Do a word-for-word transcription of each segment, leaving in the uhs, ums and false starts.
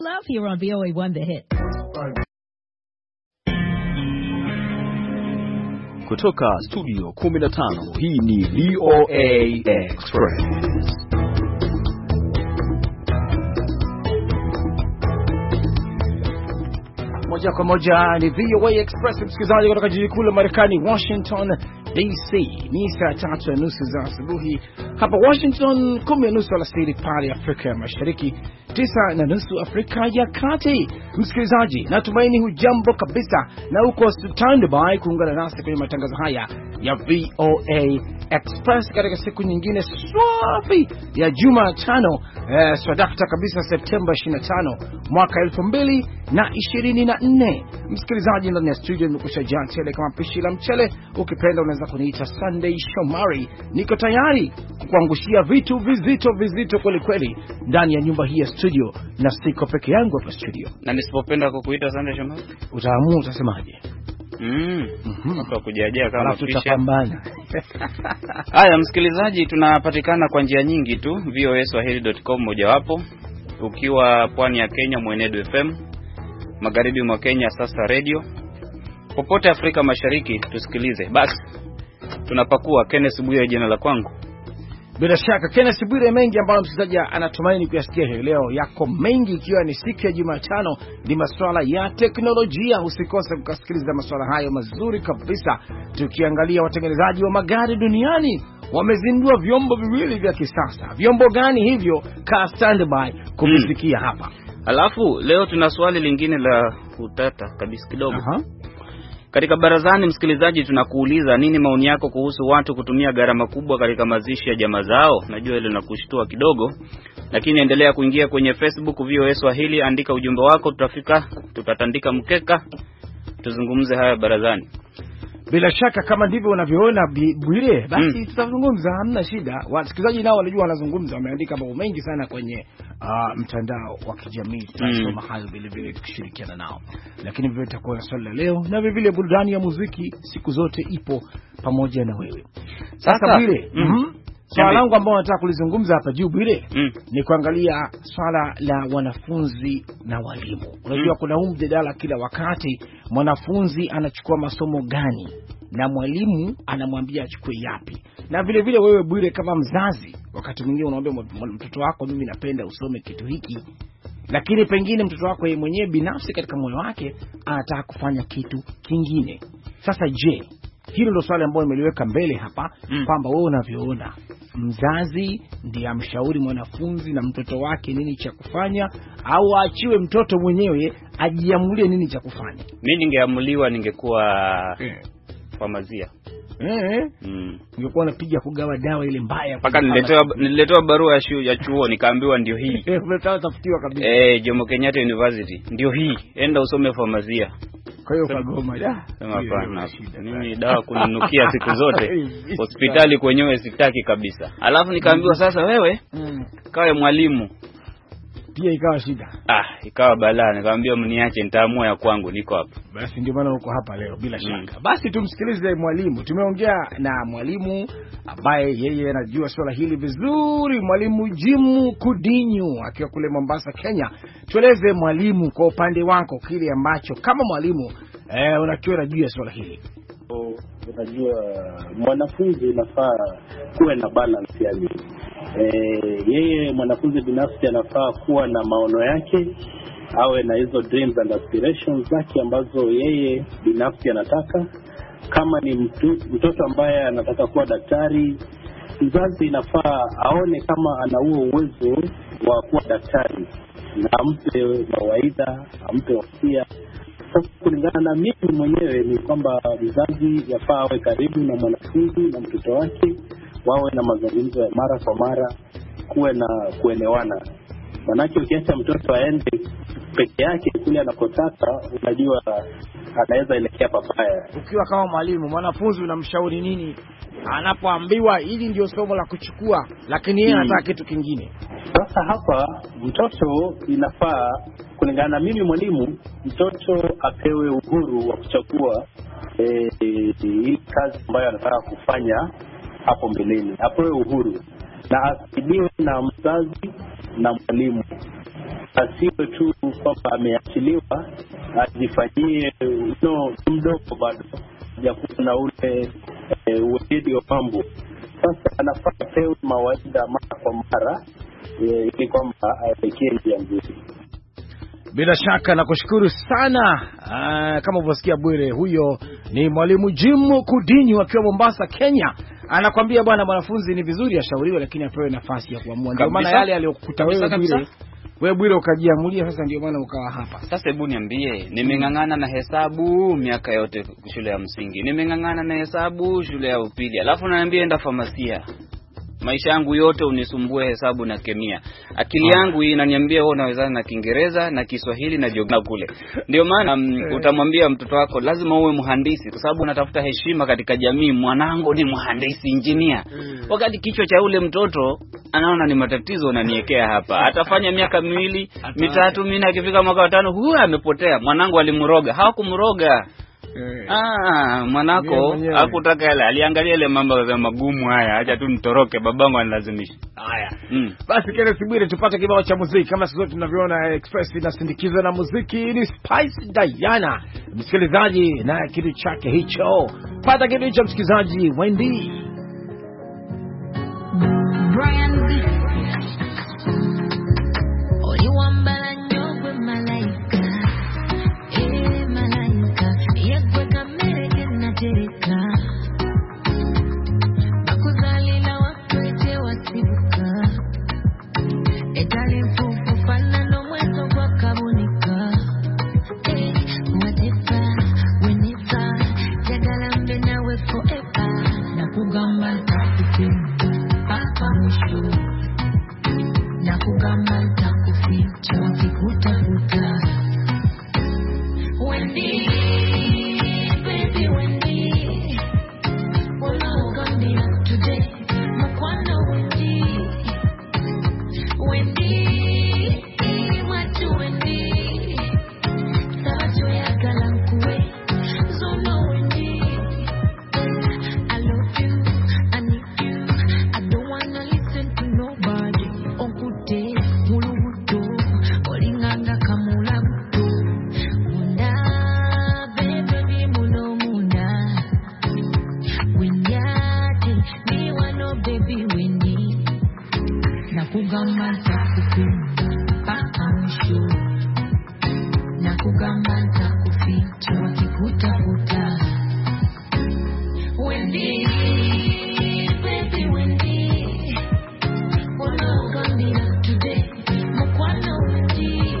Love here on V O A one The Hit. Kutoka studio kumi na tano, hii ni V O A Express. Moja kwa moja ni V O A Express, msikilizaji, kutoka jiji kuu la Marekani, Washington D C. Ni saa tatu na nusu za asubuhi hapa Washington, kumi na nusu alasiri pale Afrika ya Mashariki, tisa na nusu Afrika ya Kati. Msikilizaji, natumaini hujambo kabisa na uko standby kuungana nasi kwenye matangazo haya ya V O A Express katika siku nyingine swafi ya Jumatano, eh, swadakta kabisa, Septemba ishirini na tano mwaka elfu mbili na ishirini na nne. Msikilizaji, ndani ya studio nimekusha jaa tele kama pishi la mchele. Ukipenda unaweza kuniita Sunday Shomari. Niko tayari kukuangushia vitu vizito vizito kweli kweli ndani ya nyumba hii ya studio, na siko peke yangu hapa studio. Na nisipopenda kukuita Sunday Shomari, utaamua utasemaje? Mm. Mhm. Kwa kujajia kama pisha. Tutapambana. Haya, msikilizaji, tunapatikana kwa njia nyingi tu. v o a swahili dot com mojawapo. Ukiwa pwani ya Kenya, Mwenedu F M. Magharibi mwa Kenya, Sasa Radio. Popote Afrika Mashariki tusikilize. Basi tunapakua. Kenneth Bwire jina la kwangu. Bila shaka Kenneth Bwire, mengi ambayo msikilizaji anatumaini kuyasikia hii leo yako mengi, ikiwa ni siku ya Jumatano, ni masuala ya teknolojia. Usikose kusikiliza masuala hayo mazuri kabisa, tukiangalia watengenezaji wa magari duniani wamezindua vyombo viwili vya kisasa. Vyombo gani hivyo? Ka standby kumsikia hmm. hapa. Alafu leo tuna swali lingine la utata kabisa kidogo. Aha. Katika barazani, msikilizaji, tunakuuliza nini maoni yako kuhusu watu kutumia gharama kubwa katika mazishi ya jamaa zao. Najua ile linakushtua kidogo, lakini endelea kuingia kwenye Facebook V O A Swahili, andika ujumbe wako, tutafika tutatandika mkeka tuzungumze haya barazani. Bila shaka kama ndivyo unavyoona Bwire, basi mm. tutazungumza, hamna shida. Wasikilizaji nao wanajua wanazungumza, wameandika mambo mengi sana kwenye uh, mtandao wa kijamii. Tutasoma mm. hayo vile vile tukishirikiana nao. Lakini vile tutakuwa na swali la leo, na vile vile burudani ya muziki siku zote ipo pamoja na wewe. Sasa Bwire, mm. mm-hmm. swala langu ambao nataka kulizungumza hapa juu Bwire, mm. ni kuangalia swala la wanafunzi na walimu. Unajua mm. kuna huu mjadala kila wakati, mwanafunzi anachukua masomo gani na mwalimu anamwambia achukue yapi. Na vile vile wewe Bwire kama mzazi, wakati mwingine unaambia mtoto wako, mimi napenda usome kitu hiki, lakini pengine mtoto wako yeye mwenyewe binafsi katika moyo wake anataka kufanya kitu kingine. Sasa je, hilo ndio swali ambalo nimeliweka mbele hapa mm. kwamba wewe unavyoona mzazi ndiye amshauri mwanafunzi na mtoto wake nini cha kufanya, au aachiwe mtoto mwenyewe ajiamulie nini cha kufanya? Mimi ningeamuliwa ningekuwa eh. famazia. Eh. Mm. Ningekuwa napiga kugawa dawa ile mbaya. Paka niletewa niletewa barua ya chuo ya chuo nikaambiwa ndio hii. Eh, umetawa tafutiwa kabisa. Eh, Jomo Kenyatta University. Ndio hii. Enda usome famazia. Kwa hiyo kagoma da. Sema hapana. Mimi dawa kununukia siku zote. Hospitali kwenyewe sitaki kabisa. Alafu nikaambiwa sasa wewe mm. kawe mwalimu. Pia ikawa shida. Ah, ikawa balaa. Nikamwambia mniache, nitaamua ya kwangu, niko hapa. Basi ndio maana uko hapa leo bila shaka. Mm. Basi tumsikilize mwalimu. Tumeongea na mwalimu ambaye yeye anajua swala hili vizuri, mwalimu Jim Kudinyu akiwa kule Mombasa, Kenya. Tueleze mwalimu, kwa upande wako kile ambacho kama mwalimu eh unakiona juu ya swala hili. Unajua mwanafunzi inafaa kuwe na balance, yani eh yeye mwanafunzi binafsi anafaa kuwa na maono yake, awe na hizo dreams and aspirations zake ambazo yeye binafsi anataka. Kama ni mtu, mtoto ambaye anataka kuwa daktari, mzazi inafaa aone kama ana huo uwezo wa kuwa daktari na ampe mawaidha, ampe wasia. Sasa kulingana na mimi mwenyewe ni kwamba mzazi yafaa awe karibu na mwanafunzi na mtoto wake, wawe na mazungumzo ya mara kwa mara, kuwe na kuelewana. Manake ukiacha mtoto aende peke yake kule anakotaka, unajua anaweza elekea papaya. Ukiwa kama mwalimu, mwanafunzi unamshauri nini anapoambiwa hili ndio somo la kuchukua, lakini yeye anataka kitu kingine? Sasa hapa mtoto inafaa, kulingana na mimi mwalimu, mtoto apewe uhuru wa kuchagua eh e, kazi ambayo anataka kufanya hapo mbeleni. Apewe uhuru na asidiwe na mzazi na mwalimu. asiwe tu kwamba ameachiliwa, ajifanyie no mdogo bado hajakuwa na ule e, uweledi wa mambo. Sasa anafaa pewe mawaidha mara kwa mara e, ili kwamba aelekee njia nzuri. Bila shaka nakushukuru sana. Aa, kama ulivyosikia Bwire, huyo ni Mwalimu Jim Kudinyu akiwa Mombasa, Kenya. Anakuambia bwana, mwanafunzi ni vizuri ashauriwe, lakini apewe nafasi ya kuamua. Ndio maana yale aliyokukuta wewe Bwire, wewe Bwire ukajiamulia, sasa ndio maana ukawa hapa. Sasa hebu niambie, nimengangana na hesabu miaka yote shule ya msingi, nimengangana na hesabu shule ya upili, alafu naambia enda famasia. Maisha yangu yote unisumbue hesabu na kemia. Akili yangu hii inaniambia wewe unawezana na Kiingereza na Kiswahili na jiografia kule. Ndio maana um, utamwambia mtoto wako lazima uwe mhandisi kwa sababu unatafuta heshima katika jamii. Mwanangu ni mhandisi, engineer. Wakati kichwa cha ule mtoto anaona ni matatizo unaniwekea hapa. Atafanya miaka miwili, mitatu, mimi akifika mwaka wa tano huyu amepotea. Mwanangu alimroga. Hawakumroga. Ah, mwanako hakutaka yale, aliangalia ile mambo ya magumu haya, acha tu nitoroke, babangu analazimisha. Haya. Mm. Basi Kenneth Bwire, tupate kibao cha muziki. Kama sisi tunavyoona Express inasindikizwa na muziki, ni Spice Diana. Msikilizaji na kitu chake hicho. Pata kitu hicho msikilizaji, Wendy. Brian Only one balanyo with malaika. Eh malaika. Yekwe kamere natereka. Bakuzalila wakwete wasibuka. Etali mfufu fana no mweto kwa kabunika. Eh, watefa, wenifa. Jagala mbe nawe forever. Nakugamba ntakupima. Papa mwisho. Nakugamba ntakuficha wakikutafuta. Wendy, baby Wendy, unaoga me up today. Mkwano Wendy, Wendy, watu Wendy, sabato ya galankuwe, zono Wendy. I love you, I need you, I don't wanna listen to nobody. Okute, mulubuto, olinganga kamula buto. Munda, baby, muno munda. Winyate, ni wano baby Wendy. Nakugamba ntakupima, paka mwisho. Nakugamba ntakuficha wakikutafuta. Wendy, baby Wendy, unaoga me up today. Mkwano Wendy,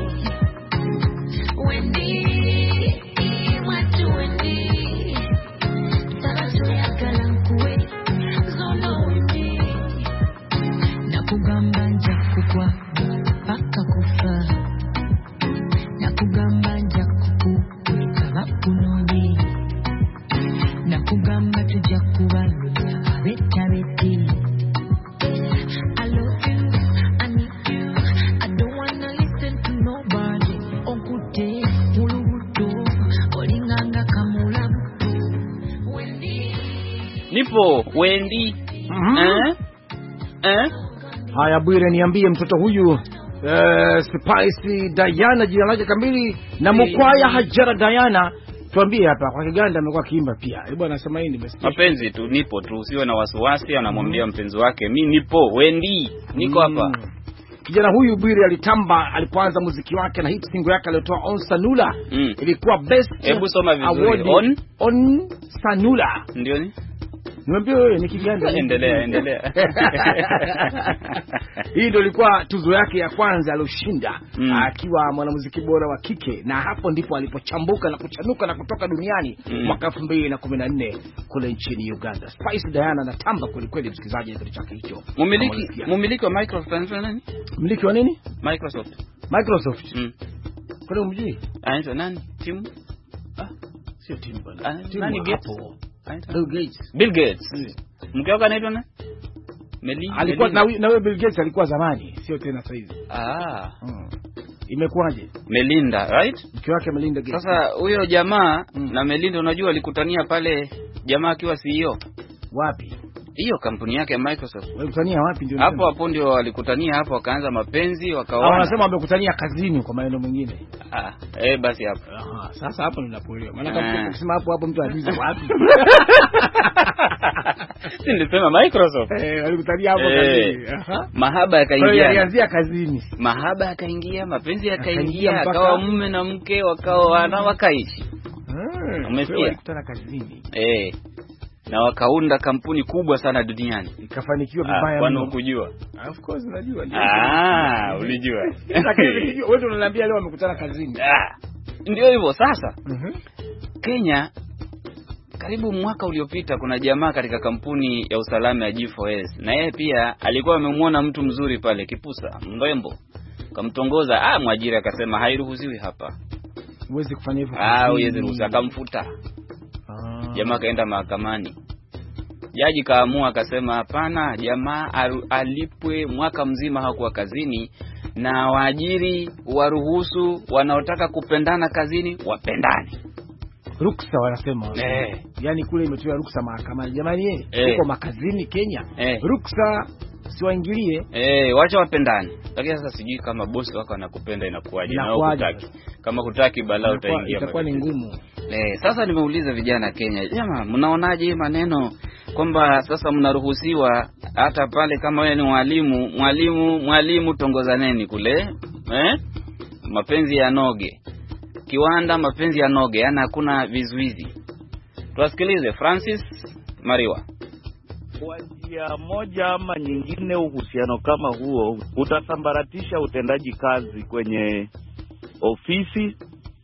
Wendy, watu Wendy, sabato ya galankuwe, zono Wendy. Nakugamba nja kukwa, paka kufa. Nakugamba nja kukuweka bakunoni. Nakugamba tujja kubalula abetabeti. I love you, I need you, I don't wanna listen to nobody. Okute, mulubuto, olinganga kamula buto. Wendy, Nipo Wendy. Mhm. Eh? Eh? Haya Bwire, niambie mtoto huyu eh, Spice Diana jina lake kamili na Mkwaya Hajara Diana. Tuambie hapa kwa Kiganda amekuwa kiimba pia. Hebu anasema hii nimesikia. Mapenzi tu, nipo tu, usiwe na wasiwasi. Anamwambia mpenzi wake, mimi nipo Wendy, niko hapa. Mm. Kijana huyu Bwire alitamba alipoanza muziki wake na hit single yake aliyotoa On Sanula. Mm. Ilikuwa best. Hebu soma vizuri. award On? On Sanula. Ndio ni? Niambie wewe ni Kiganda. Endelea, endelea. Hii ndio ilikuwa tuzo yake ya kwanza aliyoshinda Mm. akiwa mwanamuziki bora wa kike, na hapo ndipo alipochambuka na kuchanuka na kutoka duniani Mm. mwaka elfu mbili na kumi na nne kule nchini Uganda. Spice Diana anatamba kweli kweli, msikilizaji, kitu chake hicho. Mumiliki, mumiliki wa Microsoft anaitwa nani? Mmiliki wa nini? Microsoft. Microsoft. Mm. Kwani umjui? Anaitwa nani? Tim? Ah, sio Tim bana. Ah, Tim nani wa Gates? hapo. Anaitwa Bill Gates. Bill Gates. Mm. Mke wake anaitwa nani? Meli. Alikuwa na Melinda. na wewe Bill Gates alikuwa zamani, sio tena sasa hivi. Ah, Mm. Imekuwaje? Melinda, right? Mke wake Melinda Gates. Sasa huyo jamaa Mm. na Melinda unajua walikutania pale jamaa akiwa C E O. Wapi? Hiyo kampuni yake Microsoft. Walikutania wapi ndio? Hapo hapo ndio walikutania hapo, wakaanza mapenzi, wakaoana. Hao wanasema wamekutania kazini kwa maneno mengine. Ah, eh basi hapo. Aha, sasa hapo ninapoelewa. Maana kama ukisema hapo hapo mtu ajui wapi. Si nilisema Microsoft. Eh, walikutania hapo kazini. Aha. Mahaba yakaingia. Walianzia kazini. Mahaba yakaingia, mapenzi yakaingia, akawa mume na mke, wakawa wana wakaishi. Hmm, umesikia? Walikutana kazini. Eh. Na wakaunda kampuni kubwa sana duniani. Ikafanikiwa vibaya. Kwani ukujua? Of course unajua. Ah, ulijua. Lakini wewe unaniambia leo wamekutana kazini. Ah. Ndio hivyo sasa. Mhm. Kenya karibu mwaka uliopita kuna jamaa katika kampuni ya usalama ya G four S. Na yeye pia alikuwa amemwona mtu mzuri pale Kipusa, mrembo. Kamtongoza, ah mwajiri akasema hairuhusiwi hapa. Uweze kufanya hivyo. Ah, uweze ruhusa, akamfuta. Ah. Jamaa kaenda mahakamani. Jaji kaamua akasema hapana, jamaa alipwe mwaka mzima hakuwa kazini na waajiri waruhusu wanaotaka kupendana kazini wapendane. Ruksa wanasema. Eh. Yaani kule imetoa ruksa mahakamani. Jamani yeye, eh, uko makazini Kenya. Eh. Ruksa siwaingilie. Eh, wacha wapendane. Lakini sasa sijui kama bosi wako anakupenda inakuwaje na hutaki. Kama hutaki balaa utaingia. Itakuwa ni ngumu. Eh, sasa nimeuliza vijana Kenya, jamaa mnaonaje maneno kwamba sasa mnaruhusiwa hata pale kama wewe ni mwalimu, mwalimu, mwalimu tongozaneni kule, eh? Mapenzi ya noge. Kiwanda mapenzi ya noge, yani hakuna vizuizi. Tuwasikilize Francis Mariwa. Kwa njia moja ama nyingine uhusiano kama huo utasambaratisha utendaji kazi kwenye ofisi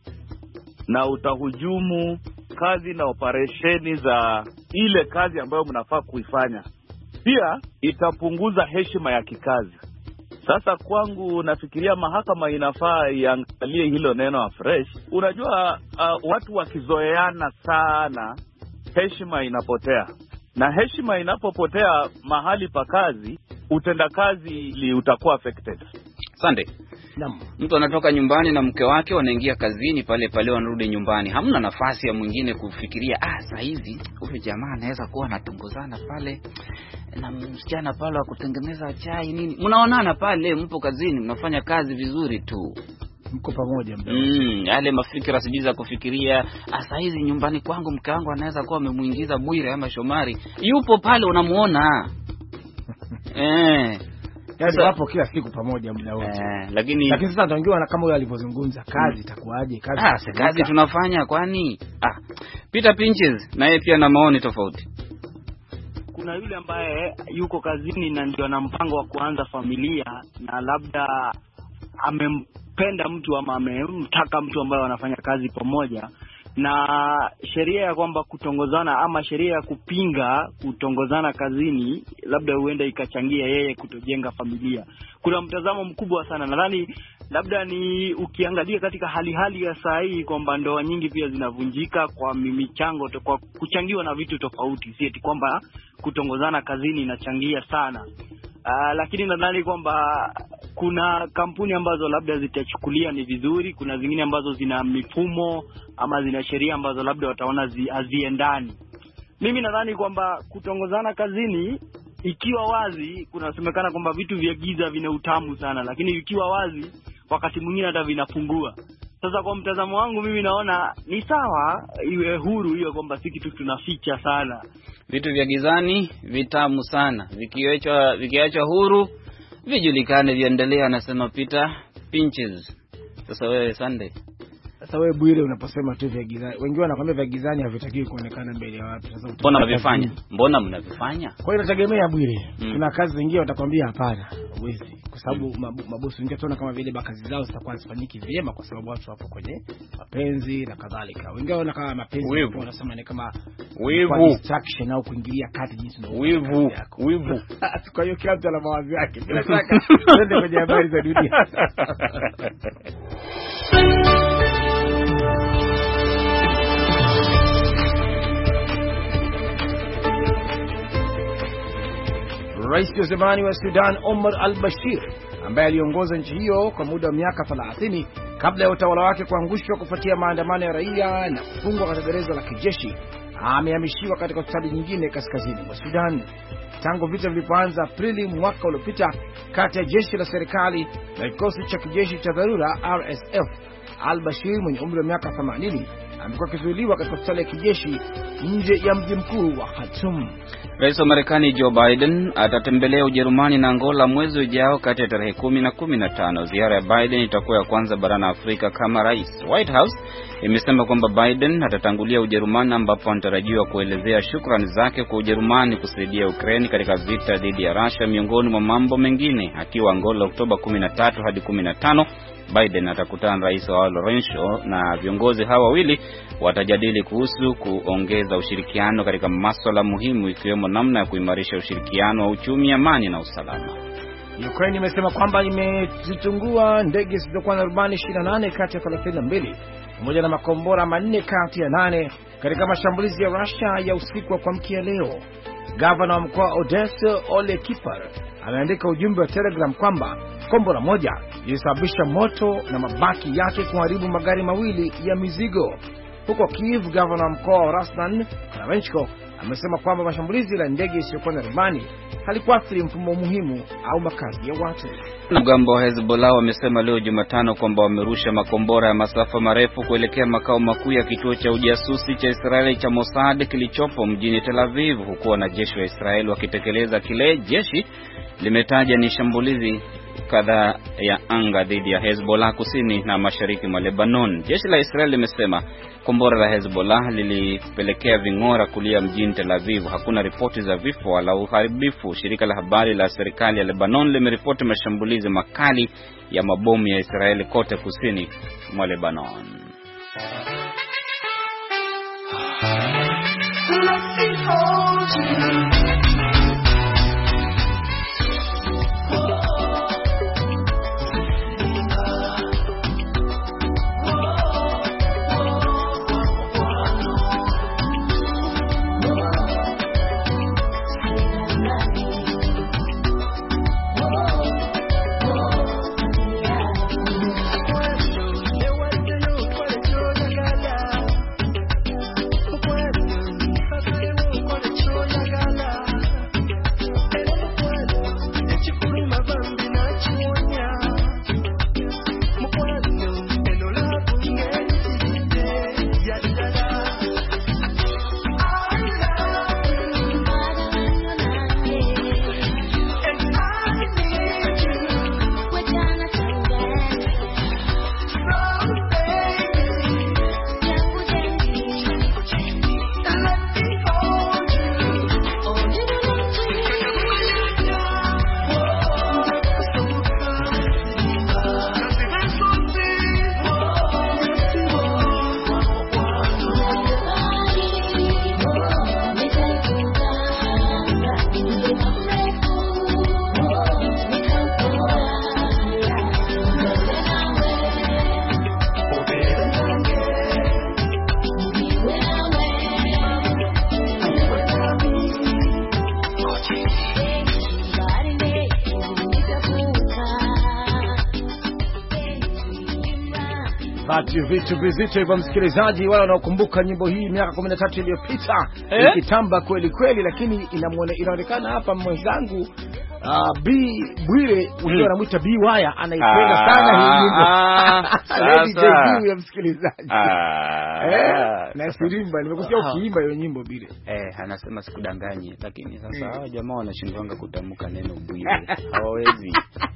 na utahujumu kazi na operesheni za ile kazi ambayo mnafaa kuifanya. Pia itapunguza heshima ya kikazi. Sasa kwangu nafikiria mahakama inafaa iangalie hilo neno afresh. Unajua uh, watu wakizoeana sana heshima inapotea. Na heshima inapopotea mahali pa kazi, utendakazi utakuwa affected. Sunday. Naam. Mtu anatoka nyumbani na mke wake wanaingia kazini pale pale wanarudi nyumbani. Hamna nafasi ya mwingine kufikiria ah saa hizi huyu jamaa anaweza kuwa anatongozana pale na msichana pale wa kutengeneza chai nini. Mnaonana pale mpo kazini mnafanya kazi vizuri tu. Mko pamoja mda. Mm, yale mafikira sijui za kufikiria ah saa hizi nyumbani kwangu mke wangu anaweza kuwa amemuingiza Bwire ama Shomari. Yupo pale unamuona. eh Yaani wapo kila siku pamoja muda wote. Eh, lakini lakini sasa tunaongea kama yule alivyozungumza kazi itakuwaje? Kazi ah, si kazi tunafanya kwani? Ah, Peter Pinches na yeye pia na maoni tofauti. Kuna yule ambaye yuko kazini na ndio ana mpango wa kuanza familia na labda amempenda mtu ama amemtaka mtu ambaye wanafanya kazi pamoja, na sheria ya kwamba kutongozana ama sheria ya kupinga kutongozana kazini labda huenda ikachangia yeye kutojenga familia. Kuna mtazamo mkubwa sana, nadhani labda ni ukiangalia katika hali hali ya saa hii kwamba ndoa nyingi pia zinavunjika kwa michango, kwa kuchangiwa na vitu tofauti, si eti kwamba kutongozana kazini inachangia sana. Uh, lakini nadhani kwamba kuna kampuni ambazo labda zitachukulia ni vizuri, kuna zingine ambazo zina mifumo ama zina sheria ambazo labda wataona zi, haziendani. Mimi nadhani kwamba kutongozana kazini ikiwa wazi, kunasemekana kwamba vitu vya giza vina utamu sana, lakini ikiwa wazi wakati mwingine hata vinapungua. Sasa kwa mtazamo wangu mimi naona ni sawa iwe huru hiyo, kwamba si kitu tunaficha sana. Vitu vya gizani vitamu sana, vikiachwa vikiachwa huru vijulikane viendelea, anasema Peter Pinches. Sasa wewe Sunday, sasa wewe Bwire unaposema tu vya gizani, wengine wanakuambia vya gizani havitakiwi kuonekana mbele ya watu. Sasa mbona mnavifanya? Mbona mnavifanya? Kwa hiyo inategemea Bwire. Mm. Kuna kazi zingine watakwambia hapana, huwezi, kwa sababu mm. mabosi wengine tunaona kama vile kazi zao zitakuwa zifanyiki vyema kwa sababu watu wapo kwenye mapenzi na kadhalika. Wengine wanaona kama mapenzi wanasema ni kama wivu, distraction au kuingilia kati jinsi na wivu, wivu. Kwa hiyo kila mtu ana mawazo yake. Bila shaka twende kwenye habari za dunia. Rais wa zamani wa Sudan Omar al-Bashir, ambaye aliongoza nchi hiyo kwa muda wa miaka thelathini kabla ya utawala wake kuangushwa kufuatia maandamano ya raia na kufungwa katika gereza la kijeshi, amehamishiwa katika hospitali nyingine kaskazini mwa Sudan. Tangu vita vilipoanza Aprili mwaka uliopita kati ya jeshi la serikali na kikosi cha kijeshi cha dharura R S F, Al-Bashir mwenye umri wa miaka themanini amekuwa akizuiliwa katika hospitali ya kijeshi nje ya mji mkuu wa Khartoum. Rais wa Marekani Joe Biden atatembelea Ujerumani na Angola mwezi ujao kati ya tarehe kumi na kumi na tano. Ziara ya Biden itakuwa ya kwanza barani Afrika kama rais. White House imesema kwamba Biden atatangulia Ujerumani ambapo anatarajiwa kuelezea shukrani zake kwa Ujerumani kusaidia Ukraine katika vita dhidi ya Russia miongoni mwa mambo mengine. Akiwa Angola Oktoba kumi na tatu hadi kumi na tano, Biden atakutana na rais wa Lorenzo na viongozi hawa wawili watajadili kuhusu kuongeza ushirikiano katika masuala muhimu ikiwemo namna ya kuimarisha ushirikiano wa uchumi, amani na usalama. Ukraine imesema kwamba imezitungua ndege zilizokuwa na rubani ishirini na nane kati ya thelathini na mbili pamoja na makombora manne kati ya nane katika mashambulizi ya Russia ya usiku wa kuamkia leo. Gavana wa mkoa Odessa Ole Kipar ameandika ujumbe wa Telegram kwamba kombora moja lilisababisha moto na mabaki yake kuharibu magari mawili ya mizigo. Huko Kiev, gavana wa mkoa wa Rasnan Karavenchko amesema kwamba mashambulizi la ndege isiyokuwa na rubani halikuathiri mfumo muhimu au makazi ya watu. Mgambo wa Hezbollah wamesema leo Jumatano kwamba wamerusha makombora ya masafa marefu kuelekea makao makuu ya kituo cha ujasusi cha Israeli cha Mossad kilichopo mjini Tel Aviv, huku wanajeshi wa Israeli wakitekeleza kile jeshi limetaja ni shambulizi kadhaa ya anga dhidi ya Hezbollah kusini na mashariki mwa Lebanon. Jeshi la Israeli limesema kombora la Hezbollah lilipelekea ving'ora kulia mjini Tel Aviv. Hakuna ripoti za vifo wala uharibifu. Shirika la habari la serikali ya Lebanon limeripoti mashambulizi makali ya mabomu ya Israeli kote kusini mwa Lebanon. Bati vitu vizito hivyo, msikilizaji. Wale wanaokumbuka nyimbo hii miaka kumi na tatu iliyopita eh? ikitamba kweli kweli, lakini inamuone inaonekana hapa mwenzangu uh, B Bwire ukiwa anamuita B Wire anaipenda ah, sana hii nyimbo. Ah, Lady J ya msikilizaji. Ah, eh? Na sirimba nimekusikia ukiimba hiyo nyimbo Bwire. Eh, anasema sikudanganye, lakini sasa hao mm. jamaa wanashindwanga kutamka neno Bwire. Hawawezi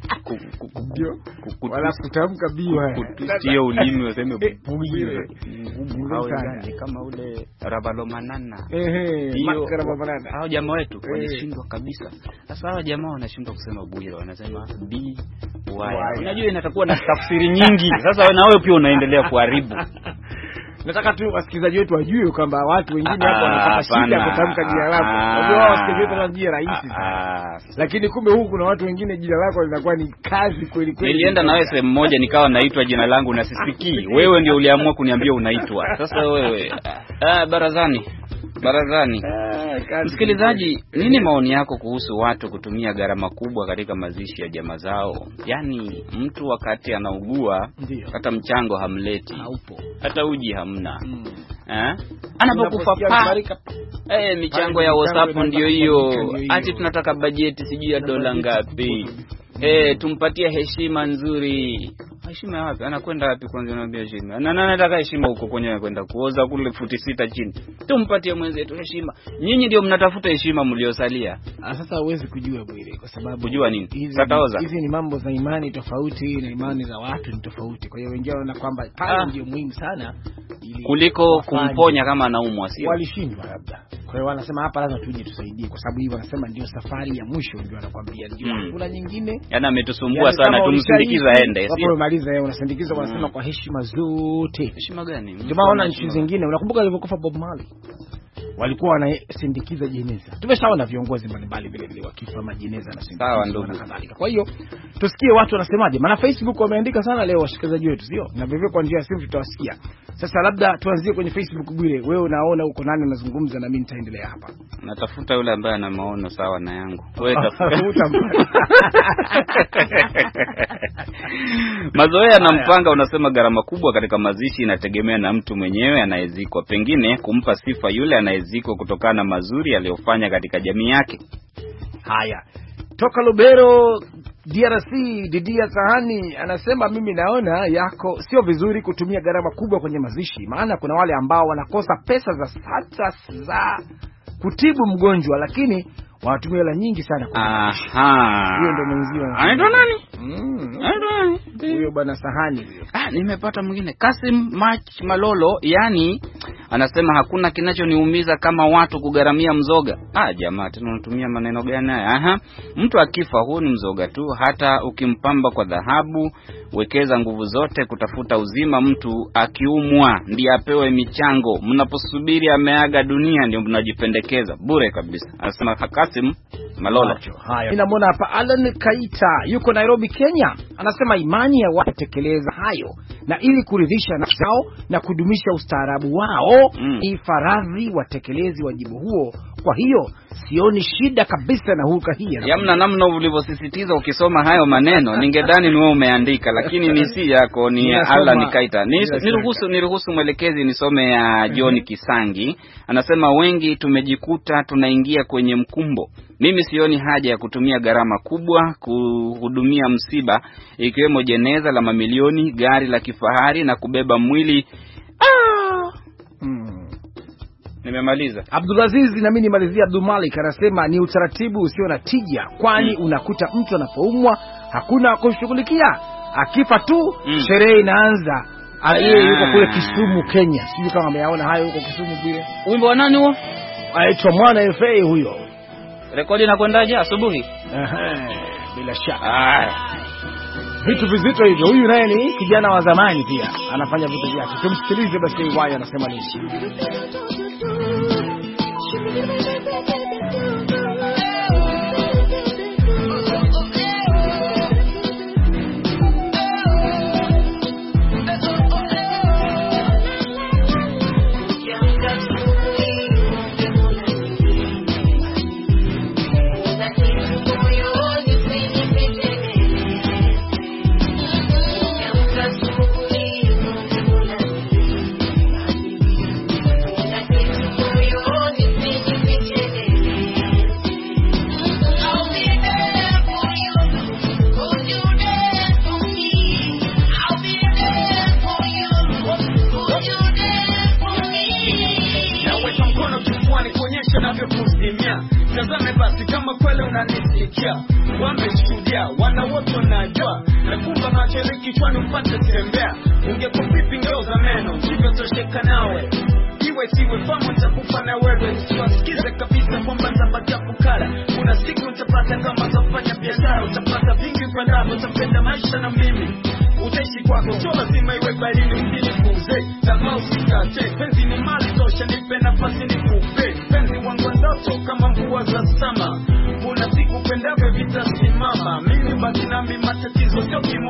wala kutamka B Wire. Kutia ulimi waseme Bwire. Hawawezi kama ule Rabalomanana. Eh, Rabalomanana. Hao jamaa wetu wanashindwa kabisa. Sasa hao jamaa wanashindwa kusema Bwire, wanasema B Wire. Unajua inatakuwa na tafsiri nyingi. Sasa na wewe pia unaendelea kuharibu. Nataka tu wasikilizaji wetu wajue kwamba watu wengine hapo wanapata shida kutamka jina lako. Unajua wasikilizaji wetu wanajua rahisi sana. Lakini kumbe huku kuna watu wengine jina lako linakuwa ni kazi kweli kweli. Nilienda na wewe sehemu moja nikawa naitwa jina langu na sisikii. Wewe ndio uliamua kuniambia unaitwa. Sasa wewe ah barazani. Barazani. Msikilizaji, nini maoni yako kuhusu watu kutumia gharama kubwa katika mazishi ya jamaa zao? Yaani mtu wakati anaugua hata mchango hamleti. Haupo. Hata uji hamna. Mm. Eh? Anapokufa pa. Eh, michango ya WhatsApp ndio hiyo. Ati tunataka bajeti sijui ya dola ngapi. Eh, tumpatie heshima nzuri. Heshima wapi? Anakwenda wapi kwanza unaambia heshima? Na nani anataka heshima huko kwenye kwenda kuoza kule futi sita chini. Tumpatie mwenzetu heshima. Nyinyi ndio mnatafuta heshima mliosalia. Ah, sasa huwezi kujua Bwire kwa sababu kujua nini? Sataoza. Hizi ni mambo za imani tofauti na imani za watu ni tofauti. Kwa hiyo wengine wanaona kwamba pale ndio muhimu sana ili kuliko kumponya kama anaumwa sio. Walishindwa labda. Kwa hiyo wanasema hapa lazima tuje tusaidie kwa sababu hivi wanasema ndio safari ya mwisho ndio wanakuambia ndio mm. Kuna nyingine. Yana ametusumbua yani sana tumsindikiza aende sio. Hapo maliza yeye unasindikiza wanasema mm. kwa heshima zote. Heshima gani? Ndio maana nchi zingine unakumbuka alivyokufa Bob Marley. Walikuwa wanasindikiza jeneza. Tumeshaona viongozi mbalimbali vile vile wakifa majeneza na sindikiza na kadhalika. Kwa hiyo tusikie watu wanasemaje. Maana Facebook wameandika sana leo washikaji wetu sio? Na vivyo kwa njia ya simu tutawasikia. Sasa labda tuanzie kwenye Facebook Bwire. Wewe unaona uko nani unazungumza na mimi nitaendelea hapa. Natafuta yule ambaye ana maono sawa na yangu. Wewe tafuta. Mazoea na mpanga unasema gharama kubwa katika mazishi inategemea na mtu mwenyewe anayezikwa. Pengine kumpa sifa yule anayezikwa kutokana na mazuri aliyofanya katika jamii yake. Haya. Toka Lubero D R C Didia Sahani anasema mimi naona yako sio vizuri kutumia gharama kubwa kwenye mazishi, maana kuna wale ambao wanakosa pesa za sasa za kutibu mgonjwa lakini wanatumia hela nyingi sana kwa mazishi. Aha. Hiyo ndio mwenzio. Anaitwa nani? Mm. Anaitwa nani? Huyo bwana Sahani huyo. Ah, nimepata mwingine. Kasim Mach Malolo, yani anasema hakuna kinachoniumiza kama watu kugaramia mzoga. Ah, jamaa tunatumia maneno gani haya? Aha. Mtu akifa huo ni mzoga tu, hata ukimpamba kwa dhahabu, wekeza nguvu zote kutafuta uzima. Mtu akiumwa ndiye apewe michango. Mnaposubiri ameaga dunia ndio mnajipendekeza. Bure kabisa. Anasema Kasim Malolo. Haya. Ninamwona hapa Alan Kaita yuko Nairobi, Kenya. Anasema imani ya watu tekeleza hayo na ili kuridhisha nafsi zao na kudumisha ustaarabu wao mm. ni faradhi watekelezi wajibu huo. Kwa hiyo sioni shida kabisa na huka hii. Yamna namna ulivyosisitiza ukisoma hayo maneno ningedhani ni wewe umeandika lakini ni si yako ni Alan Kaita. Ni niruhusu niruhusu mwelekezi nisome ya John Kisangi. Anasema wengi tumejikuta tunaingia kwenye mkumbo. Mimi sioni haja ya kutumia gharama kubwa kuhudumia msiba ikiwemo jeneza la mamilioni, gari la kifahari na kubeba mwili. Ah! Hmm. Nimemaliza. Abdulaziz na mimi nimalizia. Abdul Malik anasema ni utaratibu usio na tija kwani hmm. unakuta mtu anapoumwa hakuna kushughulikia. Akifa tu hmm. sherehe inaanza. Yeye yuko kule Kisumu, Kenya. Sijui kama ameyaona hayo huko Kisumu vile. Wimbo wa nani huo? Aitwa Mwana F A huyo. Rekodi inakwendaje asubuhi? Ehe, bila shaka. Ah. Vitu vizito hivyo. Huyu naye ni kijana wa zamani pia. Anafanya vitu vyake. Tumsikilize basi wao anasema nini. Tazame basi kama kweli unanisikia. Wameshuhudia, wana wote wanajua. Nakumba machele kichwani upate tembea. Ungekuwa vipi ngeo za meno, sivyo tosheka nawe. Iwe siwe famu nitakufa na wewe. Usiwasikize kabisa kwamba nitabakia kukala. Kuna siku utapata kama utafanya biashara. Utapata vingi upendavyo, utapenda maisha na mimi. Utaishi kwako, sio lazima iwe baridi usinipuuze. Tamaa usikate, penzi ni mali tosha, nipe nafasi nikupe. Penzi wangu ndoto kama mvua za sama. Kuna siku pendavyo vitasimama. Mimi baki nami matatizo sio kimoja.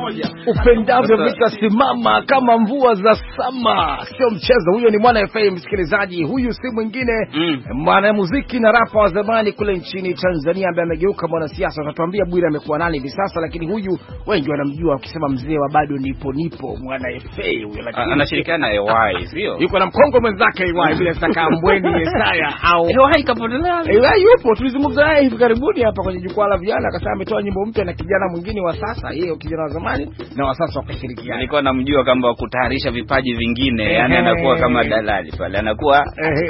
upendavyo vitasimama kama mvua za sama. Sio mchezo, huyo ni Mwana F M msikilizaji. Huyu si mwingine mm. mwanamuziki na rapa wa zamani kule nchini Tanzania ambaye amegeuka mwanasiasa. Utatuambia Bwire amekuwa nani hivi sasa, lakini huyu wengi wanamjua ukisema mzee wa bado nipo nipo Mwana F M huyo, lakini anashirikiana na A Y sio? Yuko na mkongo mwenzake A Y bila saka Mbweni Yesaya au A Y kapotelea. A Y yupo, tulizungumza naye hivi karibuni hapa kwenye jukwaa la vijana, akasema ametoa nyimbo mpya na kijana mwingine wa sasa, yeye kijana wa zamani na wa sasa wakashirikiana. Nilikuwa namjua kama kutayarisha vipaji vingine, yani anakuwa kama dalali pale, anakuwa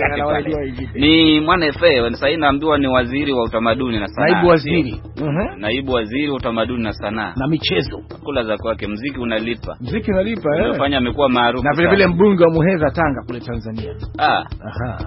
ni Mwana F M. Sasa inaambiwa ni waziri wa utamaduni na sanaa. Naibu waziri. Mhm. Naibu waziri wa utamaduni na sanaa. Na michezo. Kula za kwake, muziki unalipa. Muziki unalipa eh. Unafanya amekuwa maarufu. Na vile vile mbunge wa Muheza Tanga kule Tanzania. Ah. Aha.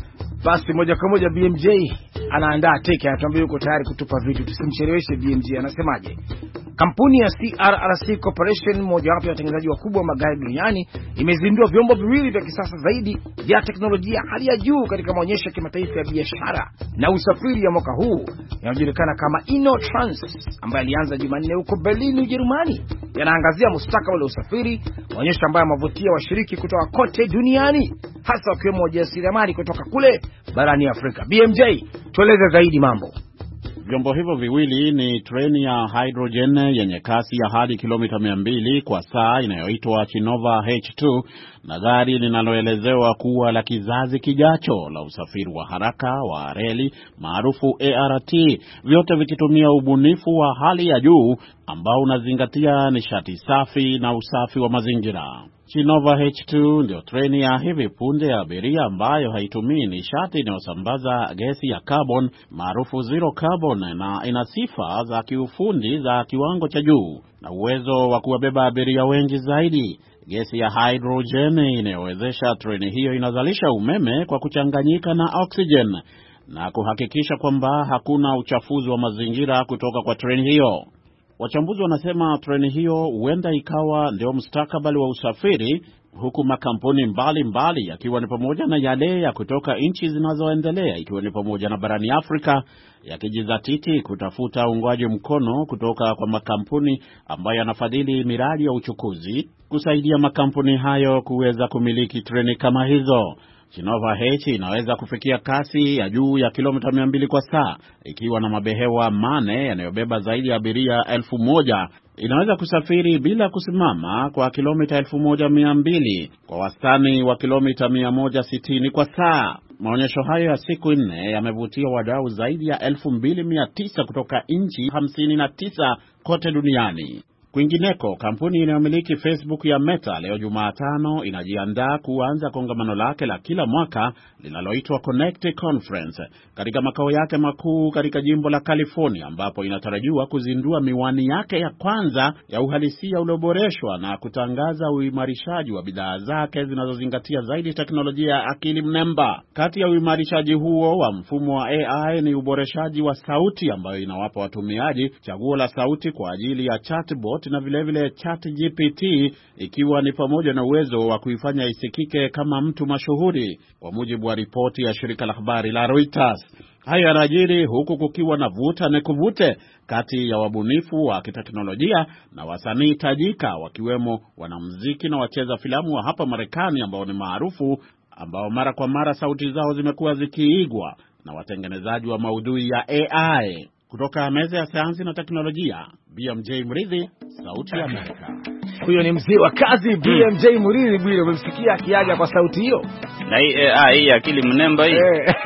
Basi moja kwa moja B M J anaandaa teke, anatuambia yuko tayari kutupa vitu, tusimcheleweshe. B M J anasemaje? Kampuni ya C R R C Corporation, moja wapo ya watengenezaji wakubwa wa magari duniani, imezindua vyombo viwili vya kisasa zaidi vya teknolojia hali ya juu katika maonyesho ya kimataifa ya biashara na usafiri ya mwaka huu yanayojulikana kama InnoTrans, ambayo alianza Jumanne huko Berlin, Ujerumani. Yanaangazia mustakabali wa usafiri, maonyesho ambayo yamevutia washiriki kutoka kote duniani, hasa wakiwemo wajasiriamali kutoka kule barani Afrika. B M J, tueleze zaidi mambo. Vyombo hivyo viwili ni treni ya hydrogen yenye kasi ya hadi kilomita mia mbili kwa saa inayoitwa Chinova H two na gari linaloelezewa kuwa la kizazi kijacho la usafiri wa haraka wa reli maarufu A R T, vyote vikitumia ubunifu wa hali ya juu ambao unazingatia nishati safi na usafi wa mazingira. Chinova H two ndio treni ya hivi punde ya abiria ambayo haitumii nishati inayosambaza gesi ya carbon maarufu zero carbon, na ina sifa za kiufundi za kiwango cha juu na uwezo wa kuwabeba abiria wengi zaidi. Gesi ya hydrogen inayowezesha treni hiyo inazalisha umeme kwa kuchanganyika na oxygen na kuhakikisha kwamba hakuna uchafuzi wa mazingira kutoka kwa treni hiyo. Wachambuzi wanasema treni hiyo huenda ikawa ndio mustakabali wa usafiri, huku makampuni mbalimbali yakiwa ni pamoja na yale ya kutoka nchi zinazoendelea ikiwa ni pamoja na barani Afrika yakijizatiti kutafuta uungwaji mkono kutoka kwa makampuni ambayo yanafadhili miradi ya uchukuzi kusaidia makampuni hayo kuweza kumiliki treni kama hizo. Chinova H inaweza kufikia kasi ya juu ya kilomita mia mbili kwa saa ikiwa na mabehewa mane yanayobeba zaidi ya abiria elfu moja. Inaweza kusafiri bila kusimama kwa kilomita elfu moja mia mbili kwa wastani wa kilomita mia moja sitini kwa saa. Maonyesho hayo ya siku nne yamevutia wadau zaidi ya elfu mbili mia tisa kutoka nchi hamsini na tisa kote duniani. Kwingineko, kampuni inayomiliki Facebook ya Meta leo Jumatano inajiandaa kuanza kongamano lake la kila mwaka linaloitwa Connect Conference katika makao yake makuu katika jimbo la California, ambapo inatarajiwa kuzindua miwani yake ya kwanza ya uhalisia ulioboreshwa na kutangaza uimarishaji wa bidhaa zake zinazozingatia zaidi teknolojia ya akili mnemba. Kati ya uimarishaji huo wa mfumo wa A I ni uboreshaji wa sauti ambayo inawapa watumiaji chaguo la sauti kwa ajili ya chatbot na vile vile Chat G P T, ikiwa ni pamoja na uwezo wa kuifanya isikike kama mtu mashuhuri, kwa mujibu wa ripoti ya shirika la habari la Reuters. Hayo yanajiri huku kukiwa na vuta na kuvute kati ya wabunifu wa kiteknolojia na wasanii tajika, wakiwemo wanamuziki na wacheza filamu wa hapa Marekani ambao ni maarufu, ambao mara kwa mara sauti zao zimekuwa zikiigwa na watengenezaji wa maudhui ya A I. Kutoka meza ya sayansi na teknolojia, B M J Murithi, Sauti ya Amerika. Huyo ni mzee wa kazi B M J Murithi. Bwire, umemsikia akiaga kwa sauti hiyo? Na hii ah hii akili mnemba hii.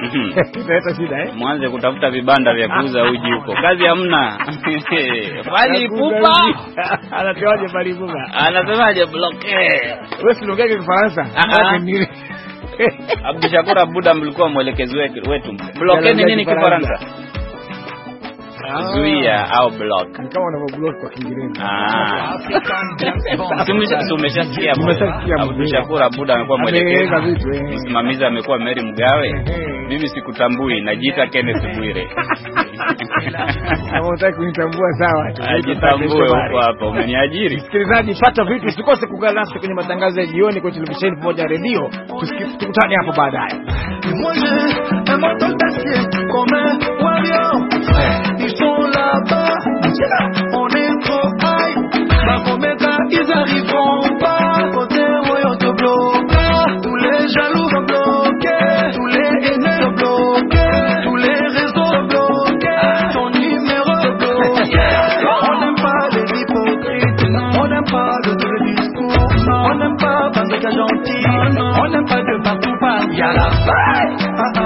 Italeta shida eh. Mwanze kutafuta vibanda vya kuuza uji huko. Kazi hamna. Bali pupa. Anatoaje bali pupa? Anasemaje bloke? Wewe si lugha ya Kifaransa. Abdul Shakur Abuda mlikuwa mwelekezi wetu. Bloke ni nini Kifaransa? Zuia au block. Kama una block kwa Kiingereza. Ah. Tumeshasikia. Abdul Shakur Abuda amekuwa mwelekezi. Msimamizi amekuwa Mary Mgawe. Mimi sikutambui, najiita Kenneth Bwire. Kama unataka kunitambua sawa. Ajitambue huko hapa, umeniajiri. Msikilizaji, pata vitu, usikose kuungana nasi kwenye matangazo ya jioni kwa televisheni pamoja na redio. Tukutane hapo baadaye. Ils sont là-bas, on est trop high, va On n'aime pas le double discours, on n'aime pas parce qu'il y a gentil, on n'aime pas de partout par. Y'a la vague.